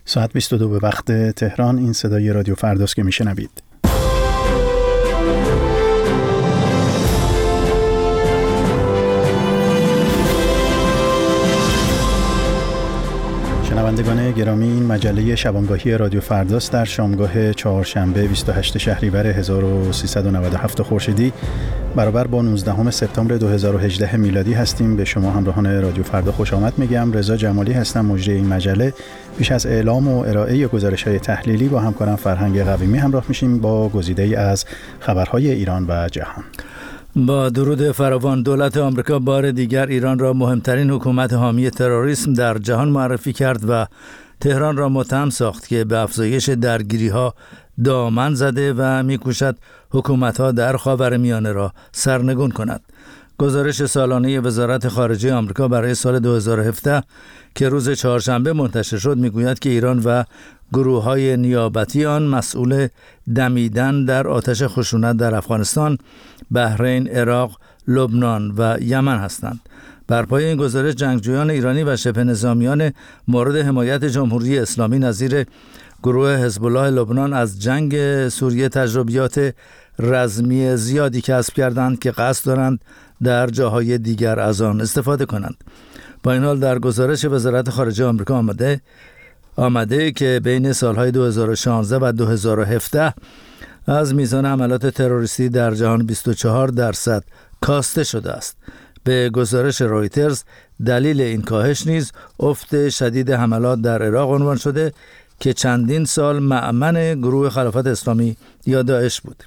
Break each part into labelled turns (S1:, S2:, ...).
S1: ساعت 22 به وقت تهران. این صدای رادیو فرداست که میشنوید. شنوندگان گرامی، این مجله شبانگاهی رادیو فرداست در شامگاه چهارشنبه 28 شهریور 1397 خورشیدی برابر با 19 سپتامبر 2018 میلادی هستیم. به شما همراهان رادیو فردا خوش آمد میگم. رضا جمالی هستم، مجری این مجله. پیش از اعلام و ارائه گزارش‌های تحلیلی با همکارم فرهنگ قویمی همراه میشیم با گزیده‌ای از خبرهای ایران و جهان.
S2: با درود فراوان، دولت آمریکا بار دیگر ایران را مهمترین حکومت حامی تروریسم در جهان معرفی کرد و تهران را متهم ساخت که به افزایش درگیری‌ها دامن زده و می‌کوشد حکومت‌ها در خاورمیانه را سرنگون کند. گزارش سالانه وزارت خارجه آمریکا برای سال 2017 که روز چهارشنبه منتشر شد می‌گوید که ایران و گروه‌های نیابتی آن مسئول دمیدن در آتش خشونت در افغانستان، بحرین، عراق، لبنان و یمن هستند. بر پای این گزارش جنگجویان ایرانی و شبه نظامیان مورد حمایت جمهوری اسلامی نظیر گروه حزب الله لبنان از جنگ سوریه تجربیات رزمی زیادی کسب کردند که قصد دارند در جاهای دیگر از آن استفاده کنند. با این حال در گزارش وزارت خارجه آمریکا آمده که بین سالهای 2016 و 2017 از میزان حملات تروریستی در جهان 24% کاسته شده است. به گزارش رویترز دلیل این کاهش نیز افت شدید حملات در عراق عنوان شده که چندین سال مأمن گروه خلافت اسلامی یا داعش بود.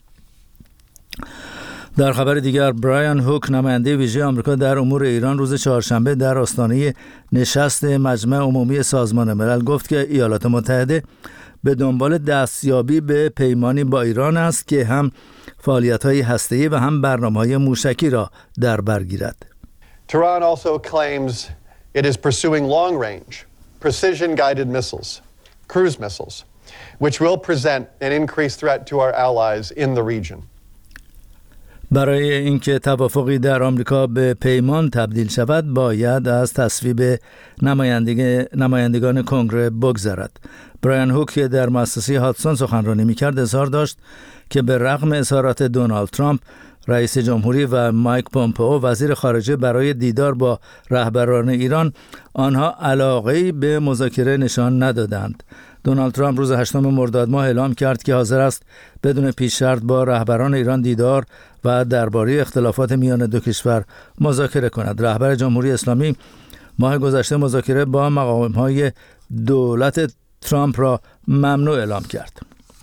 S2: در خبر دیگر، برایان هوک، نماینده ویژه آمریکا در امور ایران، روز چهارشنبه در آستانه نشست مجمع عمومی سازمان ملل گفت که ایالات متحده به دنبال دستیابی به پیمانی با ایران است که هم فعالیت‌های هسته‌ای و هم برنامه‌های موشکی را در بر گیرد.
S3: Tehran also claims it is pursuing long-range, precision-guided missiles, cruise missiles, which will present an increased threat to our allies in the region.
S2: برای اینکه توافقی در آمریکا به پیمان تبدیل شود باید از تصویب نمایندگان کنگره بگذرد. برایان هوک که در مؤسسه هادسون سخنرانی می‌کرد اظهار داشت که به رغم اظهارات دونالد ترامپ رئیس جمهوری و مایک پومپئو وزیر خارجه برای دیدار با رهبران ایران، آنها علاقه‌ای به مذاکره نشان ندادند. دونالد ترامپ روز 8 مرداد ماه اعلام کرد که حاضر است بدون پیش شرط با رهبران ایران دیدار و درباره اختلافات میان دو کشور مذاکره کند. رهبر جمهوری اسلامی ماه گذشته مذاکره با مقام‌های دولت ترامپ را ممنوع اعلام کرد.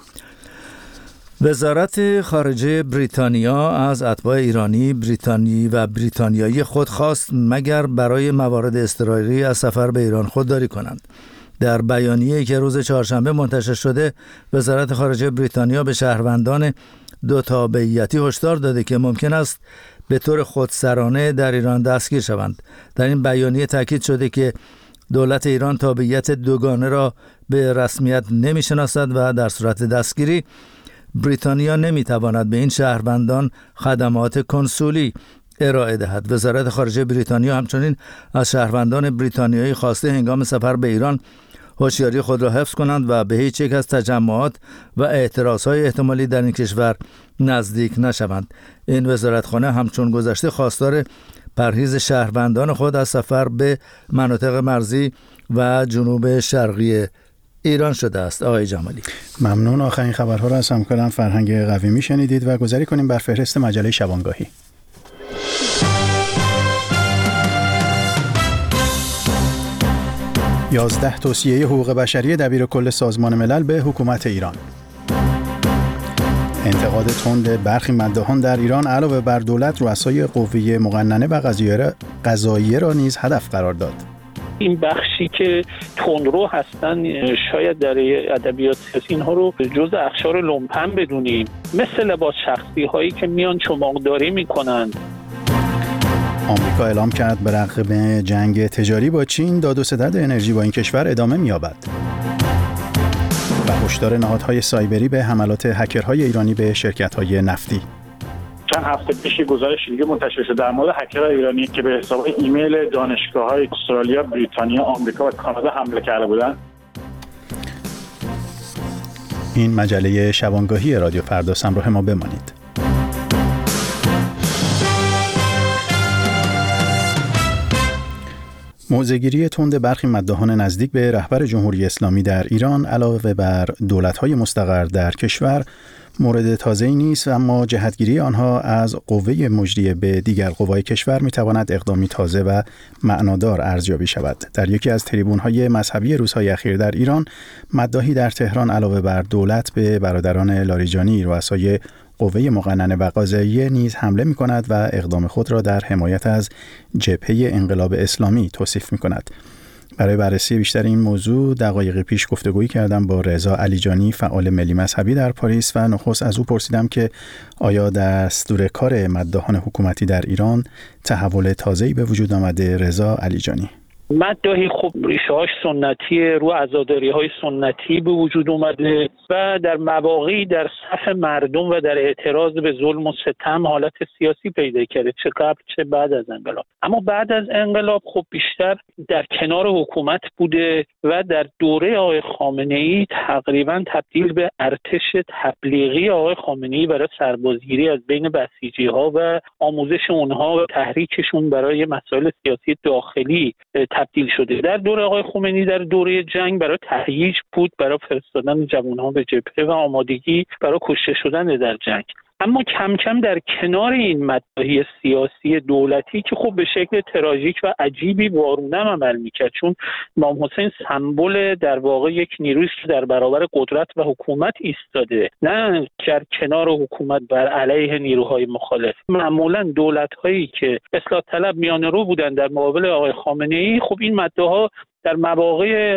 S2: وزارت خارجه بریتانیا از اتباع ایرانی، بریتانیایی خود خواست مگر برای موارد اضطراری از سفر به ایران خودداری کنند. در بیانیه‌ای که روز چهارشنبه منتشر شده، وزارت خارجه بریتانیا به شهروندان دو تابعیتی هشدار داده که ممکن است به طور خودسرانه در ایران دستگیر شوند. در این بیانیه تاکید شده که دولت ایران تابعیت دوگانه را به رسمیت نمی‌شناسد و در صورت دستگیری بریتانیا نمی‌تواند به این شهروندان خدمات کنسولی ارائه دهد. وزارت خارجه بریتانیا همچنین از شهروندان بریتانیایی خواسته هنگام سفر به ایران هوشیاری خود را حفظ کنند و به هیچ یک از تجمعات و اعتراضهای احتمالی در این کشور نزدیک نشوند. این وزارتخانه همچون گذشته خواستار پرهیز شهروندان خود از سفر به مناطق مرزی و جنوب شرقی ایران شده است. آقای جمالی،
S1: ممنون. آخرین خبرها را از همکارم فرهنگ قویمی شنیدید و گذاری کنیم بر فهرست مجله شبانگاهی. 11 توصیه حقوق بشری دبیرکل سازمان ملل به حکومت ایران. انتقاد تند برخی مداحان در ایران علاوه بر دولت، رؤسای قوه مقننه و قضاییه را نیز هدف قرار داد.
S4: این بخشی که تندرو هستن شاید در ادبیات اینها رو جز اقشار لومپن بدونیم، مثل لباس شخصی هایی که میان چماقداری میکنند.
S1: آمریکا اعلام کرد به رغم جنگ تجاری با چین، داد و ستد انرژی با این کشور ادامه می‌یابد. و هشدار نهادهای سایبری به حملات هکرهای ایرانی به شرکت‌های نفتی.
S5: چند هفته پیش گزارش دیگه منتشر شد در مورد هکرهای ایرانی که به حساب ایمیل دانشگاه‌های استرالیا، بریتانیا، آمریکا و کانادا حمله کرده بودند.
S1: این مجله شبانگاهی رادیو فرداس، همراه ما بمانید. موضع‌گیری تند برخی مداحان نزدیک به رهبر جمهوری اسلامی در ایران علاوه بر دولت‌های مستقر در کشور مورد تازه‌ای نیست، اما جهتگیری آنها از قوه مجریه به دیگر قوای کشور می‌تواند اقدامی تازه و معنادار ارزیابی شود. در یکی از تریبون‌های مذهبی روزهای اخیر در ایران، مداحی در تهران علاوه بر دولت به برادران لاریجانی، رؤسای قوه مقننه و قضاییه نیز حمله می‌کند و اقدام خود را در حمایت از جبهه انقلاب اسلامی توصیف می‌کند. برای بررسی بیشتر این موضوع دقایق پیش گفتگویی کردم با رضا علیجانی، فعال ملی مذهبی در پاریس، و نخست از او پرسیدم که آیا دستور کار مداحان حکومتی در ایران تحول تازه‌ای به وجود آمده؟ رضا علیجانی:
S4: مداحی خب ریشه‌هاش سنتی، رو عزاداری‌های سنتی به وجود اومده و در مواقعی در صف مردم و در اعتراض به ظلم و ستم حالت سیاسی پیدا کرده، چه قبل چه بعد از انقلاب. اما بعد از انقلاب خب بیشتر در کنار حکومت بوده و در دوره آقای خامنه‌ای تقریباً تبدیل به ارتش تبلیغی آقای خامنه‌ای برای سربازگیری از بین بسیجی‌ها و آموزش اونها و تحریکشون برای مسائل سیاسی داخلی تبدیل شده. در دوره آقای خمینی در دوره جنگ برای تهییج بود، برای فرستادن جوانها به جبهه و آمادگی برای کشته شدن در جنگ. اما کم کم در کنار این مداحی سیاسی دولتی که خب به شکل تراژیک و عجیبی وارونه عمل میکرد، چون امام حسین سمبل در واقع یک نیرویی که در برابر قدرت و حکومت ایستاده، نه در کنار حکومت بر علیه نیروهای مخالف. معمولا دولت‌هایی که اصلاح طلب میانه رو بودن در مقابل آقای خامنه‌ای، خب این مداحا در مواقع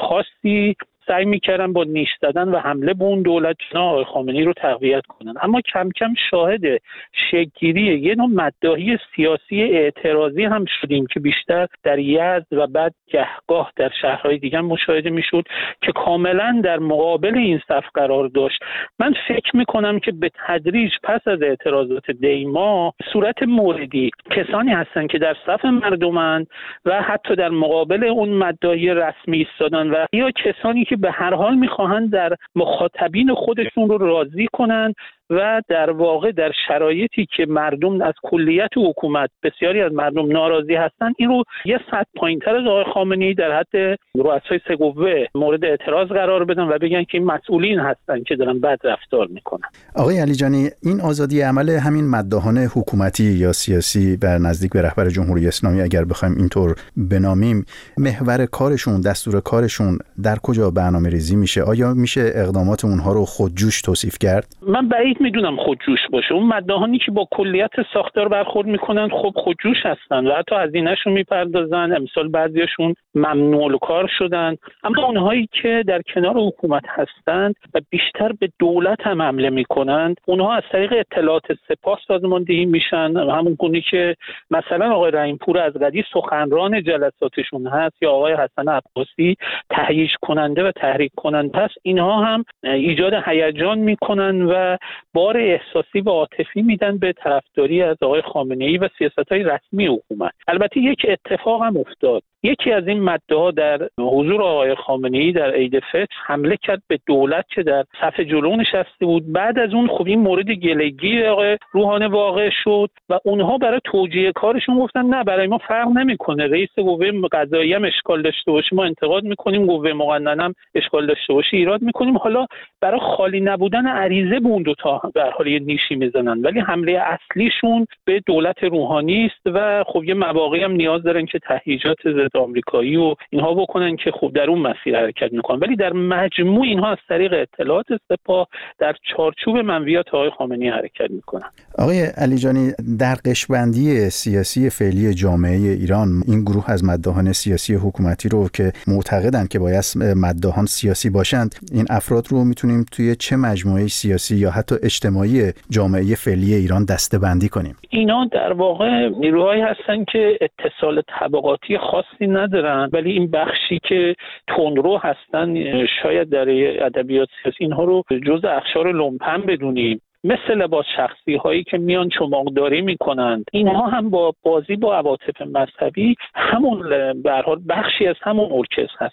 S4: خاصی سعی میکردن با نیش زدن و حمله به اون دولت آقای خامنه‌ای رو تقویت کنن. اما کم کم شاهد شکل‌گیری یه نوع مداحی سیاسی اعتراضی هم شدیم که بیشتر در یزد و بعد گهگاه در شهرهای دیگه مشاهده میشد که کاملا در مقابل این صف قرار داشت. من فکر میکنم که به تدریج پس از اعتراضات دیما صورت موردی کسانی هستن که در صف مردمن و حتی در مقابل اون مداحی رسمی ایستادن و یا کسانی که به هر حال میخواهند در مخاطبین خودشون رو راضی کنن و در واقع در شرایطی که مردم از کلیت حکومت، بسیاری از مردم ناراضی هستن، این رو یه سطح پایین‌تر از آقای خامنه‌ای در حد رؤسای سه قوه مورد اعتراض قرار بدن و بگن که این مسئولین هستن که دارن بد رفتار میکنن.
S1: آقای علیجانی، این آزادی عمل همین مداحان حکومتی یا سیاسی بر نزدیک به رهبر جمهوری اسلامی، اگر بخوایم اینطور بنامیم، محور کارشون، دستور کارشون در کجا برنامه‌ریزی میشه؟ آیا میشه اقدامات اونها رو خودجوش توصیف کرد؟
S4: من بعید میدونم خودجوش باشه. اون مداحانی که با کلیت ساختار برخورد میکنن خب خودجوش هستن و حتی هزینه‌شون میپردازن. امسال بعضیاشون ممنوع الکار شدن. اما اونهایی که در کنار حکومت هستند و بیشتر به دولت هم حمله میکنند، اونها از طریق اطلاعات سپاه سازماندهی میشن. همون گونه که مثلا آقای رحیم‌پور از قدی سخنران جلساتشون هست یا آقای حسن عباسی تهییج کننده و تحریک کننده هست، اینها هم ایجاد هیجان میکنن و بار احساسی و عاطفی میدن به طرفداری از آقای خامنه‌ای و سیاست‌های رسمی حکومت. البته یک اتفاق هم افتاد. یکی از این مداحا در حضور آقای خامنه‌ای در عید فطر حمله کرد به دولت که در صف جلو نشسته بود. بعد از اون خب این مورد گلگی آقای روحانی واقع شد و اونها برای توجیه کارشون گفتن نه، برای ما فرق نمیکنه، رئیس قوه قضاییه هم اشکال داشته باشه ما انتقاد میکنیم، قوه مقننه هم اشکال داشته باشه ایراد میکنیم. حالا برای خالی نبودن عریضه به اون دو تا در حال یه نیشی میزنن، ولی حمله اصلیشون به دولت روحانی است و خب یه مواقعی هم نیاز دارن که تهییجات ضد آمریکایی و اینها بکنن که خب در اون مسیر حرکت میکنن. ولی در مجموع اینها از طریق اطلاعات سپاه در چارچوب منویات آقای خامنه‌ای حرکت میکنن.
S1: آقای علیجانی، در قشبندی سیاسی فعلی جامعه ایران، این گروه از مداحان سیاسی حکومتی رو که معتقدند که باید مداحان سیاسی باشند، این افراد رو میتونیم توی چه مجموعه سیاسی یا حتی اجتماعی جامعه فعلی ایران دسته‌بندی کنیم؟
S4: اینا در واقع نیروهایی هستن که اتصال طبقاتی خاصی ندارن، ولی این بخشی که تندرو هستن شاید در ادبیات سیاسی اینها رو جزء اقشار لومپن بدونیم، مثل لباس شخصی هایی که میان چماقداری میکنند. اینها هم با بازی با عواطف مذهبی همون به هر حال بخشی از همون ارکستر هستند.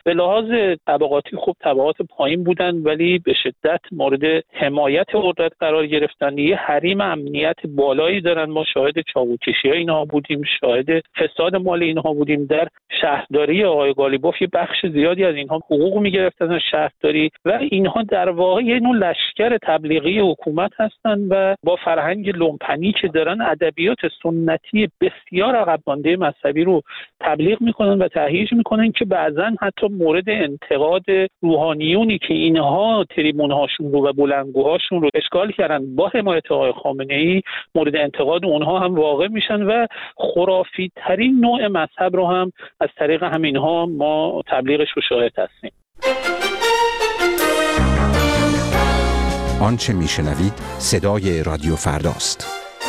S4: به لحاظ طبقاتی خوب طبقات پایین بودن، ولی به شدت مورد حمایت قدرت قرار گرفتن. یه حریم امنیت بالایی دارن. ما شاهد چاقوکشی‌های اینها بودیم، شاهد فساد مال اینها بودیم. در شهرداری آقای قالیباف یه بخش زیادی از اینها حقوق می‌گرفتن از شهرداری و اینها در واقع یه نوع لشکر تبلیغی حکومت هستن و با فرهنگ لومپنی که دارن ادبیات سنتی بسیار عقب مانده مذهبی رو تبلیغ میکنن و تهییج میکنن که بعضا حتی مورد انتقاد روحانیونی که اینها تریبون‌هاشون رو و بلندگوهاشون رو اشغال کردن با حمایت آقای خامنه‌ای مورد انتقاد اونها هم واقع میشن و خرافی ترین نوع مذهب رو هم از طریق همینها ما تبلیغش رو شاهد هستیم.
S6: آنچه میشنوید صدای رادیو فرداست.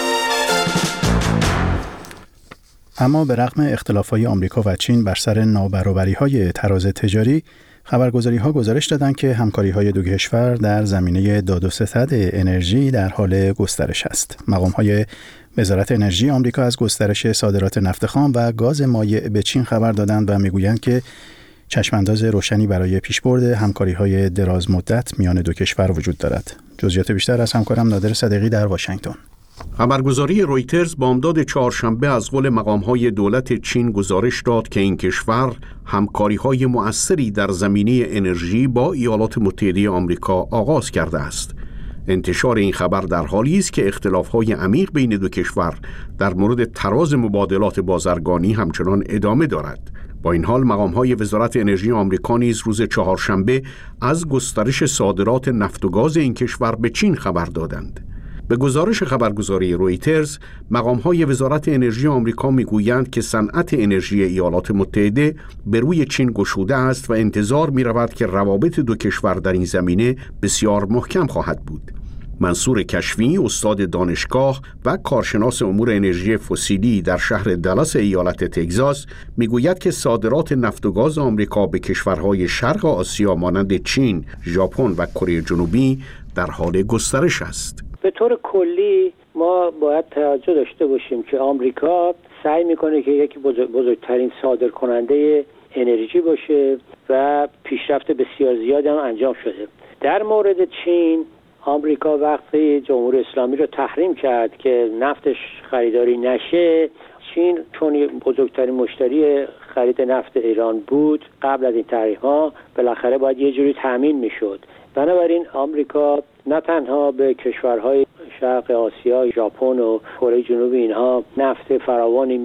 S1: اما به رغم اختلاف‌های آمریکا و چین بر سر نابرابری‌های تراز تجاری، خبرگزاری‌ها گزارش دادند که همکاری‌های دو کشور در زمینه داد و ستد انرژی در حال گسترش است. مقام‌های وزارت انرژی آمریکا از گسترش صادرات نفت خام و گاز مایع به چین خبر دادند و می‌گویند که چشمانداز روشنی برای پیشبرد همکاری‌های دراز مدت میان دو کشور وجود دارد. جزئیات بیشتر از همکارم نادر صدیقی در واشنگتن.
S7: خبرگزاری رویترز بامداد چهارشنبه از قول مقام‌های دولت چین گزارش داد که این کشور همکاری‌های مؤثری در زمینه انرژی با ایالات متحده آمریکا آغاز کرده است. انتشار این خبر در حالی است که اختلاف‌های عمیق بین دو کشور در مورد تراز مبادلات بازرگانی همچنان ادامه دارد. با این حال مقام‌های وزارت انرژی آمریکا نیز روز چهارشنبه از گسترش صادرات نفت و گاز این کشور به چین خبر دادند. به گزارش خبرگزاری رویترز، مقام‌های وزارت انرژی آمریکا می‌گویند که صنعت انرژی ایالات متحده به روی چین گشوده است و انتظار می‌رود که روابط دو کشور در این زمینه بسیار محکم خواهد بود. منصور کشفی، استاد دانشگاه و کارشناس امور انرژی فسیلی در شهر دالاس ایالت تگزاس، میگوید که صادرات نفت و گاز آمریکا به کشورهای شرق آسیا مانند چین، ژاپن و کره جنوبی در حال گسترش است.
S8: به طور کلی ما باید توجه داشته باشیم که آمریکا سعی میکنه که یکی بزرگترین صادرکننده انرژی باشه و پیشرفت بسیار زیادی هم انجام شده. در مورد چین، آمریکا وقتی جمهوری اسلامی رو تحریم کرد که نفتش خریداری نشه، چین چون بزرگترین مشتری خرید نفت ایران بود قبل از این تحریم‌ها، بالاخره باید یه جوری تامین میشد. بنابراین آمریکا نه تنها به کشورهای شرق آسیا، ژاپن و کره جنوبی اینها نفت فراوانی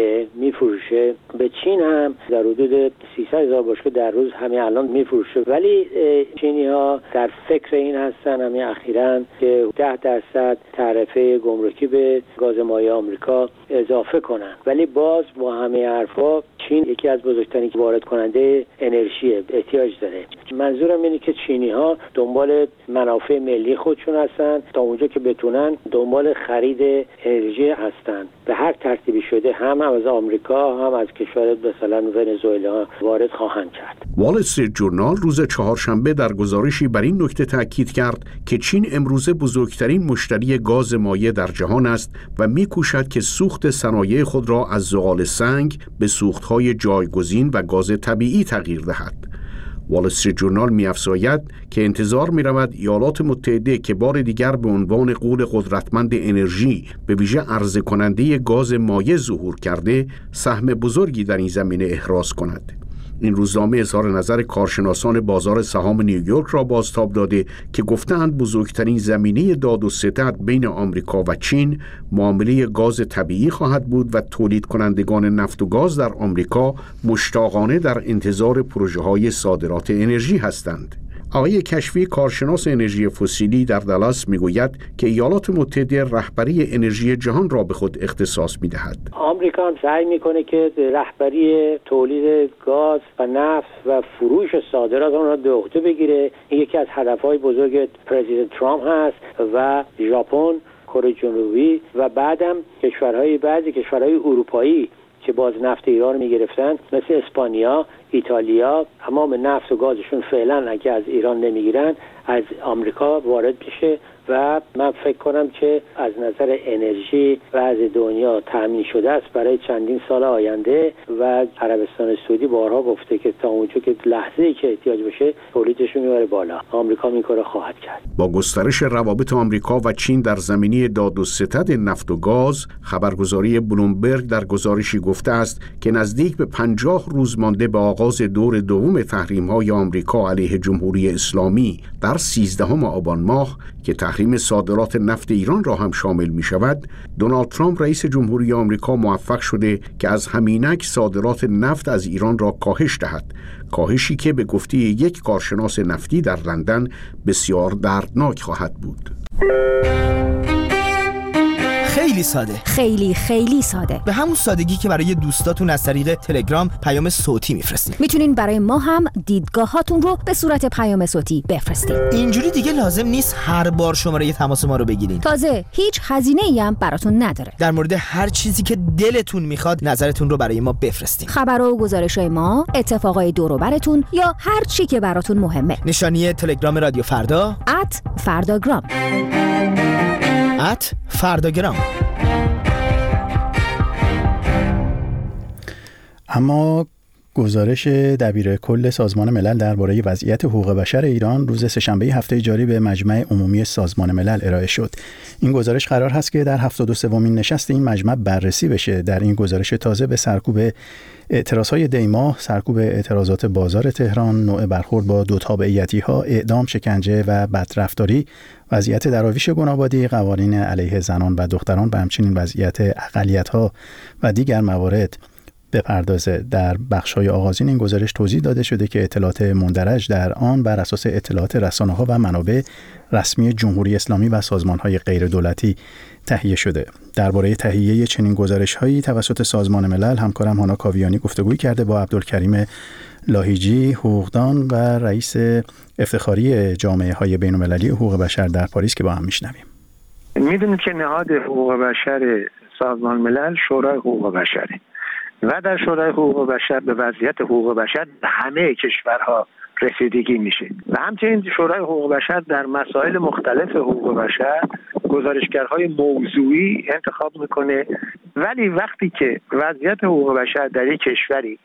S8: میفروشه، به چین هم در حدود 300,000 بشکه در روز همین الان میفروشه. ولی چینی‌ها در فکر این هستن همین اخیراً که 10% تعرفه گمرکی به گاز مایع آمریکا اضافه کنن. ولی باز با همه حرفا چین یکی از بزرگترین وارد کننده انرژی احتیاج داره. منظورم اینه که چینی‌ها دنبال منافع ملی خودشون هستن، تا اونجا که بتونن دنبال خرید انرژی هستن. به هر ترتیبی شده هم از آمریکا هم از کشور مثلا ونزوئلا وارد خواهند کرد.
S7: وال استریت جورنال روز چهارشنبه در گزارشی بر این نکته تاکید کرد که چین امروزه بزرگترین مشتری گاز مایع در جهان است و می‌کوشد که سوخت صنایع خود را از زغال سنگ به سوخت‌های جایگزین و گاز طبیعی تغییر دهد. وال استریت جورنال می‌افزاید که انتظار می‌رود ایالات متحده که بار دیگر به عنوان غول قدرتمند انرژی به ویژه عرضه کننده گاز مایع ظهور کرده، سهم بزرگی در این زمینه احراز کند. این روزنامه اظهار نظر کارشناسان بازار سهام نیویورک را بازتاب داده که گفتند بزرگترین زمینه داد و ستد بین آمریکا و چین معامله گاز طبیعی خواهد بود و تولید کنندگان نفت و گاز در آمریکا مشتاقانه در انتظار پروژه‌های صادرات انرژی هستند. آقای کشفی، کارشناس انرژی فسیلی در دالاس، میگوید که ایالات متحده رهبری انرژی جهان را به خود اختصاص میدهد.
S8: آمریکا هم سعی میکنه که رهبری تولید گاز و نفت و فروش صادرات آن را به عهده بگیره. این یکی از هدفهای بزرگ پرزیدنت ترامپ هست و ژاپن، کره جنوبی و بعدم بعضی کشورهای اروپایی که باز نفت ایران میگرفتن مثل اسپانیا، ایتالیا، تمام نفت و گازشون فعلا اگه از ایران نمیگیرن از آمریکا وارد میشه و من فکر کنم که از نظر انرژی وضع دنیا تامین شده است برای چندین سال آینده و عربستان سعودی بارها گفته که تا اونجا که لحظه‌ای که احتیاج بشه تولیدش رو میبره بالا. آمریکا این کارو خواهد کرد.
S7: با گسترش روابط آمریکا و چین در زمینه داد و ستد نفت و گاز، خبرگزاری بلومبرگ در گزارشی گفته است که نزدیک به 50 روز مانده به آغاز دور دوم تحریم‌های آمریکا علیه جمهوری اسلامی در 13 آبان ماه که تحریم صادرات نفت ایران را هم شامل می‌شود، دونالد ترامپ رئیس جمهوری آمریکا موفق شده که از همینک صادرات نفت از ایران را کاهش دهد، کاهشی که به گفته یک کارشناس نفتی در لندن بسیار دردناک خواهد بود.
S9: خیلی ساده،
S10: خیلی ساده،
S9: به همون سادگی که برای دوستاتون از طریق تلگرام پیام صوتی میفرستید.
S10: میتونین برای ما هم دیدگاهاتون رو به صورت پیام صوتی بفرستید.
S9: اینجوری دیگه لازم نیست هر بار شماره تماس ما رو بگیرین.
S10: تازه هیچ هزینه‌ای هم براتون نداره.
S9: در مورد هر چیزی که دلتون میخواد نظرتون رو برای ما بفرستید.
S10: خبرها و گزارش‌های ما، اتفاقای دور و براتون یا هر چی که براتون مهمه.
S9: نشانی تلگرام رادیو فردا
S10: @فرداگرام.
S9: فرداگرام.
S1: اما گزارش دبیر کل سازمان ملل درباره وضعیت حقوق بشر ایران روز سه‌شنبه هفته جاری به مجمع عمومی سازمان ملل ارائه شد. این گزارش قرار هست که در 73مین نشست این مجمع بررسی بشه. در این گزارش تازه به سرکوب اعتراضهای دیما، سرکوب اعتراضات بازار تهران، نوع برخورد با دو تابعیتی‌ها، اعدام، شکنجه و بدرفتاری، وضعیت دراویش گنابادی، قوانین علیه زنان و دختران و همچنین وضعیت اقلیت‌ها و دیگر موارد بپردازه. در بخش‌های آغازین این گزارش توضیح داده شده که اطلاعات مندرج در آن بر اساس اطلاعات رسانه‌ها و منابع رسمی جمهوری اسلامی و سازمان‌های غیردولتی تهیه شده. درباره تهیه چنین گزارش‌هایی توسط سازمان ملل همکارم هانا کاویانی گفتگوی کرده با عبدالکریم لاهیجی، حقوقدان و رئیس افتخاری جامعه‌های بین‌المللی حقوق بشر در پاریس که با هم میشنویم.
S11: می‌دونید که نهاد حقوق بشر سازمان ملل شورای حقوق بشره و در شورای حقوق بشر به وضعیت حقوق بشر همه کشورها رسیدگی میشه و همچنین شورای حقوق بشر در مسائل مختلف حقوق بشر گزارشگرهای موضوعی انتخاب میکنه. ولی وقتی که وضعیت حقوق بشر در یک کشوری،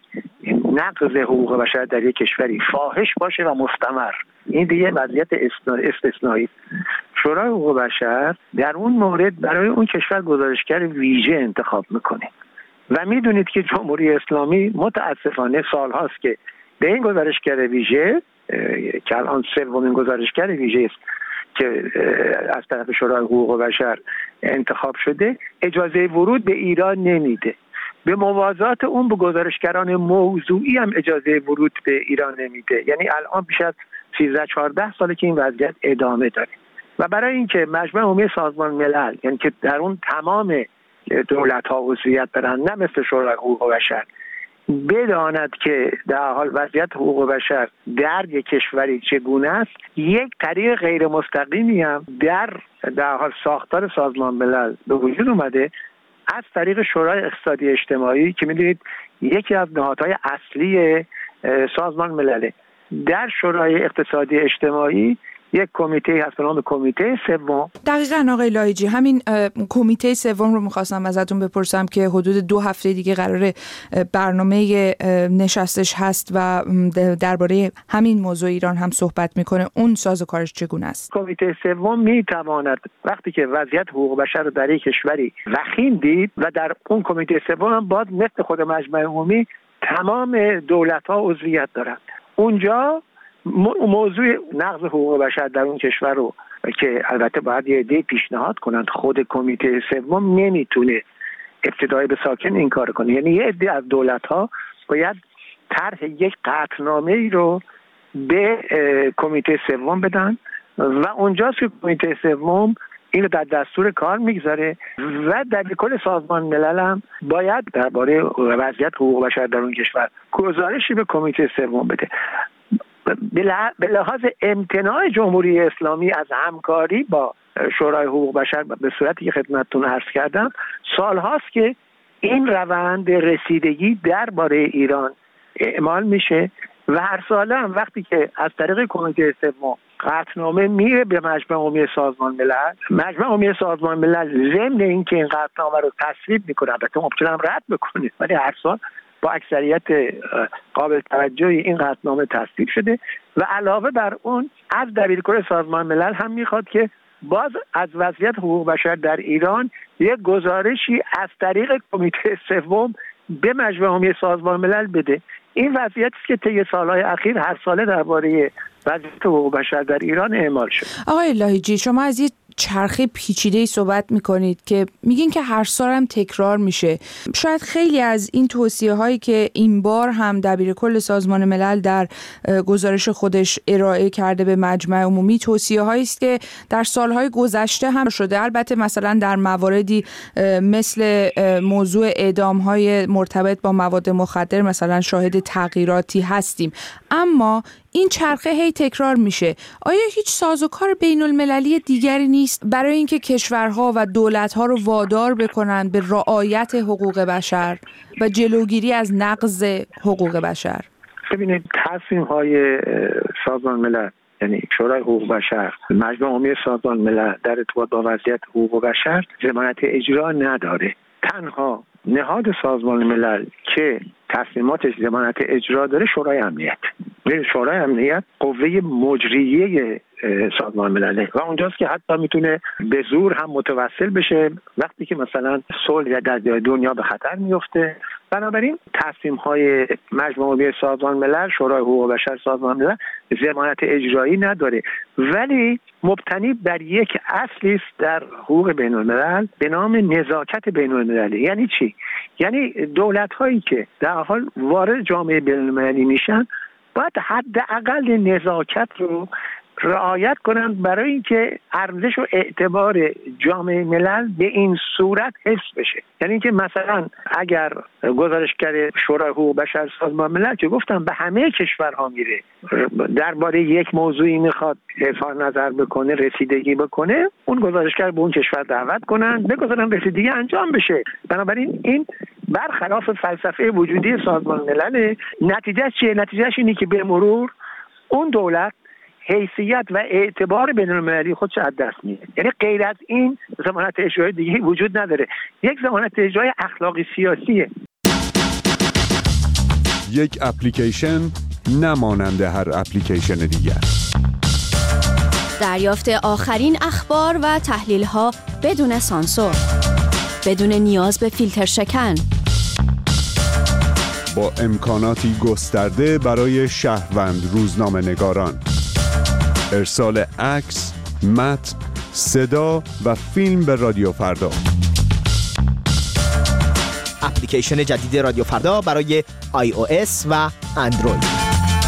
S11: نقض حقوق بشر در یک کشوری فاحش باشه و مستمر، این دیگه وضعیت استثنایی. شورای حقوق بشر در اون مورد برای اون کشور گزارشگر ویژه انتخاب میکنه و میدونید که جمهوری اسلامی متاسفانه سالهاست که به این گزارشگر ویژه که الان سومین گزارشگر ویژه است که از طرف شورای حقوق بشر انتخاب شده، اجازه ورود به ایران نمیده. به موازات اون به گزارشگران موضوعی هم اجازه ورود به ایران نمیده. یعنی الان بیش از 13-14 ساله که این وضعیت ادامه داره و برای اینکه مجمع عمومی سازمان ملل، یعنی که در اون تمام دولت‌ها عضویت دارن، نه مثل شورای حقوق بشر، بداند که در حال وضعیت حقوق بشر در یک کشوری چگونه است، یک طریق غیر مستقیمی هم در حال ساختار سازمان ملل به وجود اومده از طریق شورای اقتصادی اجتماعی که می‌دونید یکی از نهادهای اصلی سازمان ملله. در شورای اقتصادی اجتماعی یک کمیته هست به نام کمیته سوم.
S12: دقیقاً آقای لاهیجی، همین کمیته سوم رو می‌خواستم ازتون بپرسم که حدود 2 هفته دیگه قراره برنامه نشستش هست و درباره همین موضوع ایران هم صحبت میکنه. اون سازوکارش چگونه است؟
S11: کمیته سوم میتواند وقتی که وضعیت حقوق بشر رو در یک کشوری وخیم دید و در اون کمیته سوم هم باید مثل خود مجمع عمومی تمام دولت‌ها عضویت دارند. اونجا موضوع نقض حقوق بشر در اون کشور رو که البته باید یه عده پیشنهاد کنند، خود کمیته سوم نمیتونه ابتدایی به ساکن این کار کنه. یعنی یه عده از دولت‌ها باید طرح یک قطعنامه‌ای رو به کمیته سوم بدن و اونجاست که کمیته سوم اینو در دستور کار میگذاره و در کل سازمان ملل هم باید درباره وضعیت حقوق بشر در اون کشور گزارشی به کمیته سوم بده. به لحاظ امتناع جمهوری اسلامی از همکاری با شورای حقوق بشر به صورتی که خدمتتون عرض کردم، سالهاست که این روند رسیدگی درباره ایران اعمال میشه و هر ساله هم وقتی که از طریق کمیته سوم قطعنامه میره به مجمع عمومی سازمان ملل. مجمع عمومی سازمان ملل ضمن اینکه این قطعنامه رو تصویب میکنه، البته ممکنه هم رد بکنه، ولی هر سال با اکثریت قابل توجهی این قطعنامه تصویب شده و علاوه بر اون از دبیرکل سازمان ملل هم میخواد که باز از وضعیت حقوق بشر در ایران یک گزارشی از طریق کمیته سوم به مجمع عمومی سازمان ملل بده. این وضعیتی است که طی سالهای اخیر هر ساله درباره وضعیت حقوق بشر در ایران اعمال شد.
S12: آقای لاهیجی، شما از یه چرخه پیچیده‌ای صحبت می‌کنید که میگین که هر سال هم تکرار میشه. شاید خیلی از این توصیه‌هایی که این بار هم دبیرکل سازمان ملل در گزارش خودش ارائه کرده به مجمع عمومی توصیه‌هایی است که در سال‌های گذشته هم شده. البته مثلا در مواردی مثل موضوع اعدام‌های مرتبط با مواد مخدر مثلا شاهد تغییراتی هستیم، اما این چرخه هی تکرار میشه. آیا هیچ سازوکار بین المللی دیگری نیست برای اینکه کشورها و دولتها رو وادار بکنن به رعایت حقوق بشر و جلوگیری از نقض حقوق بشر؟
S11: ببینید، تصمیم‌های سازمان ملل، یعنی شورای حقوق بشر، مجمع عمومی سازمان ملل در ارتباط با وضعیت حقوق بشر ضمانت اجرا نداره. تنها نهاد سازمان ملل که تصمیماتش ضمانت اجرا داره شورای امنیت. شورای امنیت قوه مجریه سازمان ملله و اونجاست که حتی میتونه به زور هم متوسل بشه وقتی که مثلا صلح در دنیا به خطر میفته. بنابراین تصمیم‌های مجمع عمومی سازمان ملل، شورای حقوق بشر سازمان ملل ضمانت اجرایی نداره، ولی مبتنی بر یک اصلی است در حقوق بین الملل به نام نزاکت بین المللی. یعنی چی؟ یعنی دولت‌هایی که در حال وارد جامعه بین المللی میشن باید حداقل نزاکت رو رعایت کنند برای اینکه ارزش و اعتبار جامعه ملل به این صورت حفظ بشه. یعنی اینکه مثلا اگر گزارشگر شورای حقوق بشر سازمان ملل که گفتم به همه کشورها میره درباره یک موضوعی میخواد اظهار نظر بکنه، رسیدگی بکنه، اون گزارشگر به اون کشور دعوت کنن بگذارن رسیدگی انجام بشه. بنابراین این برخلاف فلسفه وجودی سازمان ملل. نتیجهش چیه؟ نتیجهش اینه که به مرور اون دولت حیثیت و اعتبار بین المللی خودش از دست میده. یعنی غیر از این ضمانت اجرایی دیگه وجود نداره. یک ضمانت اجرایی اخلاقی سیاسیه.
S13: یک اپلیکیشن نمانند هر اپلیکیشن دیگر.
S14: دریافت آخرین اخبار و تحلیل‌ها بدون سانسور، بدون نیاز به فیلتر شکن،
S13: با امکاناتی گسترده برای شهروند روزنامه‌نگاران. ارسال عکس، متن، صدا و فیلم به رادیو فردا.
S9: اپلیکیشن جدید رادیو فردا برای iOS و اندروید.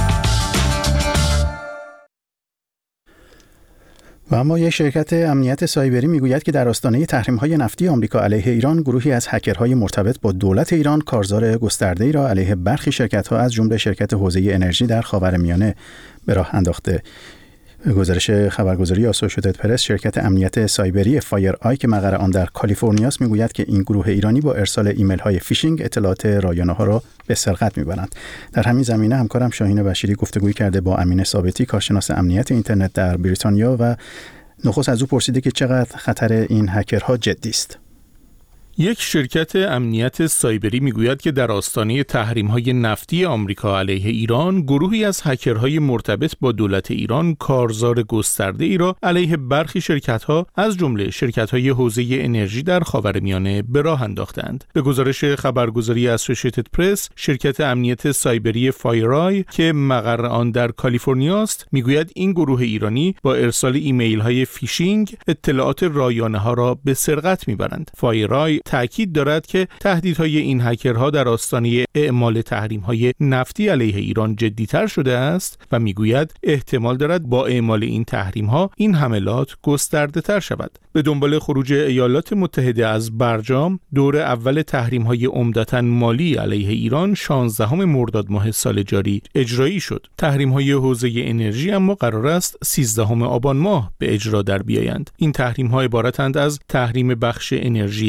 S1: و اما یک شرکت امنیت سایبری میگوید که در آستانه تحریم‌های نفتی آمریکا علیه ایران، گروهی از هکرهای مرتبط با دولت ایران کارزار گسترده‌ای را علیه برخی شرکت‌ها از جمله شرکت حوزه انرژی در خاورمیانه به راه انداخته. گزارش خبرگزاری آسوشییتد پرس، شرکت امنیت سایبری فایر آی که مقر آن در کالیفرنیا است میگوید که این گروه ایرانی با ارسال ایمیل‌های فیشینگ اطلاعات رایانه‌ها را به سرقت می‌برند. در همین زمینه همکارم شاهین بشیری گفتگوی کرده با امین ثابتی، کارشناس امنیت اینترنت در بریتانیا، و نخست از او پرسیده که چقدر خطر این هکرها جدی است.
S15: یک شرکت امنیت سایبری میگوید که در آستانه تحریم‌های نفتی آمریکا علیه ایران، گروهی از هکرهای مرتبط با دولت ایران کارزار گسترده‌ای را علیه برخی شرکت‌ها از جمله شرکت‌های حوزه انرژی در خاورمیانه به راه انداختند. به گزارش خبرگزاری اسوسییتد پرس، شرکت امنیت سایبری فایرآی که مقر آن در کالیفرنیا است، میگوید این گروه ایرانی با ارسال ایمیل‌های فیشینگ اطلاعات رایانه‌ها را به سرقت می‌برند. فایرآی تأکید دارد که تهدیدهای این هکرها در آستانه اعمال تحریم‌های نفتی علیه ایران جدی‌تر شده است و میگوید احتمال دارد با اعمال این تحریم‌ها این حملات گسترده‌تر شود. به دنبال خروج ایالات متحده از برجام، دور اول تحریم‌های عمدتاً مالی علیه ایران 16 مرداد ماه سال جاری اجرایی شد. تحریم‌های حوزه انرژی اما قرار است 13 آبان ماه به اجرا در بیایند. این تحریم‌ها عبارتند از تحریم بخش انرژی ایران،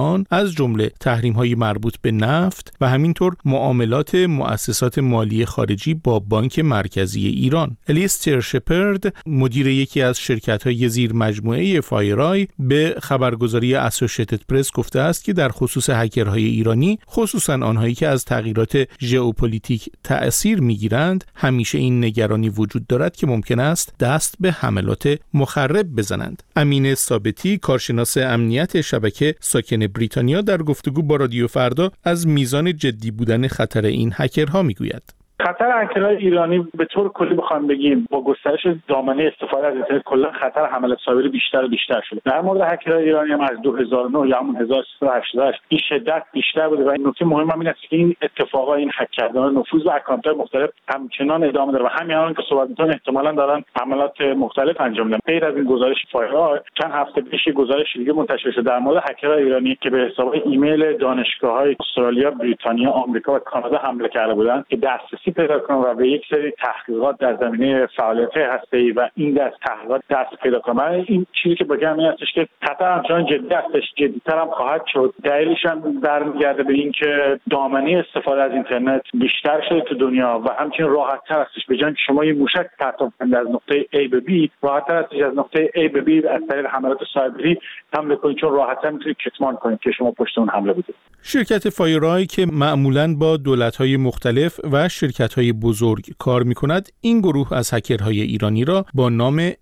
S15: ایران از جمله تحریم‌های مربوط به نفت و همینطور معاملات مؤسسات مالی خارجی با بانک مرکزی ایران. الیستر شپرد مدیر یکی از شرکت‌های زیر مجموعه فایرای به خبرگزاری اسوشیتد پرس گفته است که در خصوص هکرهای ایرانی، خصوصاً آنهایی که از تغییرات ژئوپلیتیک تأثیر می‌گیرند، همیشه این نگرانی وجود دارد که ممکن است دست به حملات مخرب بزنند. امین ثابتی، کارشناس امنیت شبکه ساکن بریتانیا، در گفتگو با رادیو فردا از میزان جدی بودن خطر این هکرها میگوید.
S5: خطر هکرهای ایرانی به طور کلی بخوام بگیم با گسترش دامنه استفاده از اینترنت کلا خطر حملات سایبری بیشتر و بیشتر شده. در مورد هکرهای ایرانی هم از 2009 یا همون 1388 این شدت بیشتر بوده و این نکته مهم هم این است که این اتفاقا، این هک کردن نفوذ به اکانت‌های مختلف همچنان ادامه داره و همین الان که صحبت می‌کنیم احتمالاً دارن حملات مختلف انجام میدن. غیر از این گزارش فایرای چند هفته پیش گزارش دیگه منتشر شد در مورد هکرهای ایرانی که به حساب ایمیل دانشگاه‌های استرالیا، بریتانیا، آمریکا و کانادا حمله کرده بودند که دسترسی پیدا کنن و به یک سری تحقیقات در زمینه فعالیت هسته‌ای و این تحقیقات دست پیدا کنن. این چیزی که بگم این هستش که خطر همچنان جدی هستش، جدی‌تر هم خواهد شد. دلیلش هم برمیگرده به این که دامنه استفاده از اینترنت بیشتر شده تو دنیا و همچنین راحت‌تر هستش به جای شما یه موشک پرتاب کنید از نقطه A به B، راحت‌تر هستش از نقطه A به B از طریق حملات سایبری حمله کنید، چون راحت‌تر میتونید کتمان کنید که شما پشت اون حمله بودید. شرکت
S15: فایرای که معمولاً با دولت‌های مختلف و شرکت‌های بزرگ کار می‌کند، این گروه از هکرهای ایرانی را با نام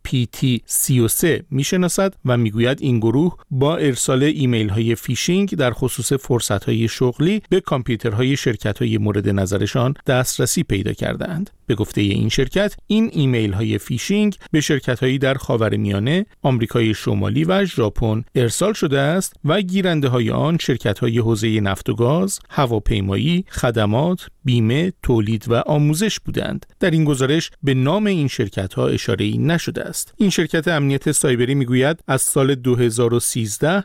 S15: APT33 می‌شناسد و می‌گوید این گروه با ارسال ایمیل‌های فیشینگ در خصوص فرصت‌های شغلی به کامپیوترهای شرکت‌های مورد نظرشان دسترسی پیدا کرده‌اند. به گفته این شرکت، این ایمیل‌های فیشینگ به شرکت‌هایی در خاورمیانه، آمریکای شمالی و ژاپن ارسال شده است و گیرنده‌های آن شرکت‌های حوزه نفت و گاز، هواپیمایی، خدمات، بیمه، تولید و آموزش بودند. در این گزارش به نام این شرکت‌ها اشاره‌ای نشده است. این شرکت امنیت سایبری میگوید از سال 2013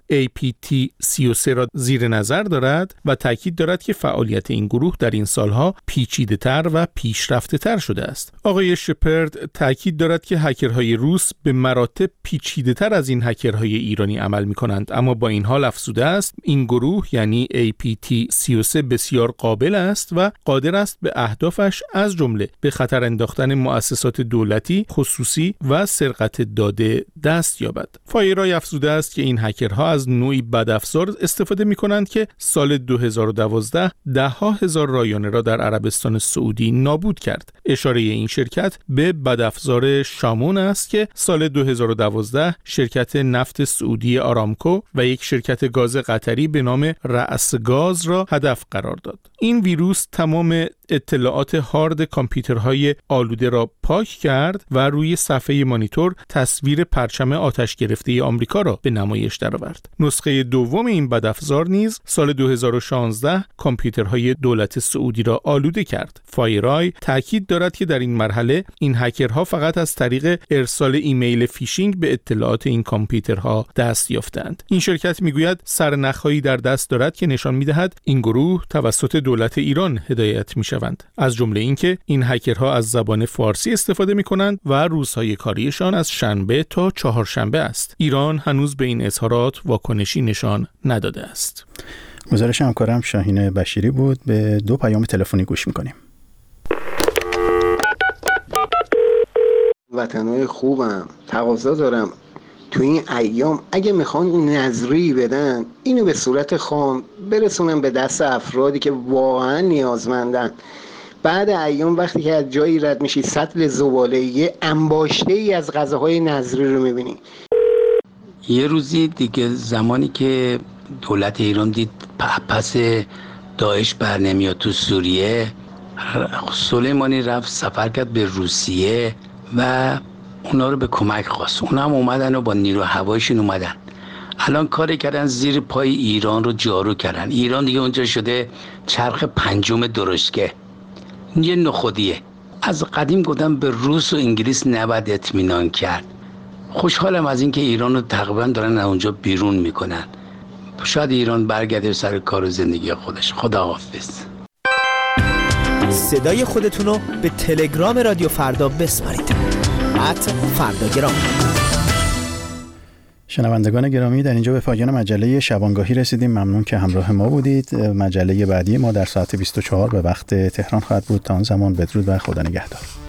S15: APT33 را زیر نظر دارد و تاکید دارد که فعالیت این گروه در این سالها پیچیده‌تر و پیشرفته‌تر شده است. آقای شپرد تاکید دارد که هکرهای روس به مراتب پیچیده‌تر از این هکرهای ایرانی عمل می‌کنند، اما با این حال افزوده است این گروه یعنی APT33 بسیار قابل است و قادر است به اهدافش از جمله به خطر انداختن مؤسسات دولتی، خصوصی و سرقت داده دست یابد. فایرای افزوده است که این هکرها از نوعی بدافزار استفاده می‌کنند که سال 2012 ده‌ها هزار رایانه را در عربستان سعودی نابود کرد. اشاره این شرکت به بدافزار شامون است که سال 2012 شرکت نفت سعودی آرامکو و یک شرکت گاز قطری به نام رأس گاز را هدف قرار داد. این ویروس تمام اطلاعات هارد کامپیوترهای آلوده را پاک کرد و روی صفحه مانیتور تصویر پرچم آتش گرفته آمریکا را به نمایش درآورد. نسخه دوم این بدافزار نیز سال 2016 کامپیوترهای دولت سعودی را آلوده کرد. فایرای تاکید دارد که در این مرحله این هکرها فقط از طریق ارسال ایمیل فیشینگ به اطلاعات این کامپیوترها دست یافتند. این شرکت میگوید سرنخ‌هایی در دست دارد که نشان می‌دهد این گروه توسط دولت ایران هدایت می‌شوند، از جمله اینکه این هکرها از زبان فارسی استفاده می‌کنند و روزهای کاریشان از شنبه تا چهارشنبه است. ایران هنوز به این اظهارات واکنشی نشان نداده است.
S1: گزارش همکارم شاهین بشیری بود. به 2 پیام تلفنی گوش می‌کنیم.
S16: وطنهای خوبم، تقاضا دارم تو این ایام اگه میخوان نذری بدن اینو به صورت خام برسونن به دست افرادی که واقعا نیازمندن. بعد ایام وقتی که از جایی رد میشی سطل زباله یه انباشته ای از غذاهای نذری رو میبینی.
S17: یه روزی دیگه زمانی که دولت ایران دید پس داعش برنمیاد تو سوریه، سلیمانی رفت سفر کرد به روسیه و اونا رو به کمک خواست. اونا هم اومدن و با نیرو هوایشون اومدن. الان کاری کردن زیر پای ایران رو جارو کردن. ایران دیگه اونجا شده چرخ پنجم درشکه. یه نخودیه. از قدیم گفتم به روس و انگلیس نباید اطمینان کرد. خوشحالم از این که ایران رو تقریبا دارن از اونجا بیرون میکنن. شاید ایران برگرده سر کار و زندگی خودش. خداحافظ.
S9: صدای خودتون رو به تلگرام رادیو فردا بسپارید. @فرداگرام.
S1: شنوندگان گرامی، در اینجا به پایان مجله شبانگاهی رسیدیم. ممنون که همراه ما بودید. مجله بعدی ما در ساعت 24 به وقت تهران خواهد بود. تا آن زمان بدرود و خدا نگهدار.